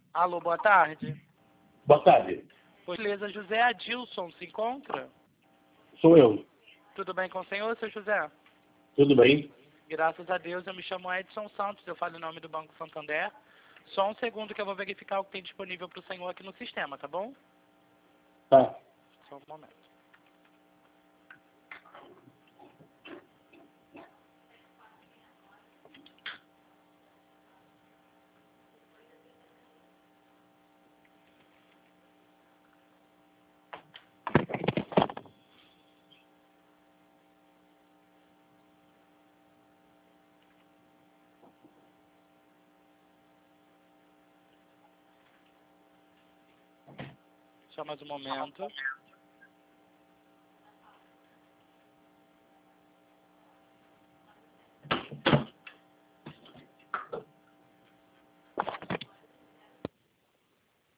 Alô, boa tarde. Boa tarde. Por gentileza, José Adilson se encontra? Sou eu. Tudo bem com o senhor, seu José? Tudo bem? Graças a Deus, eu me chamo Edson Santos, eu falo em nome do Banco Santander. Só um segundo que eu vou verificar o que tem disponível para o senhor aqui no sistema, tá bom? Tá. Só um momento. Só mais um momento.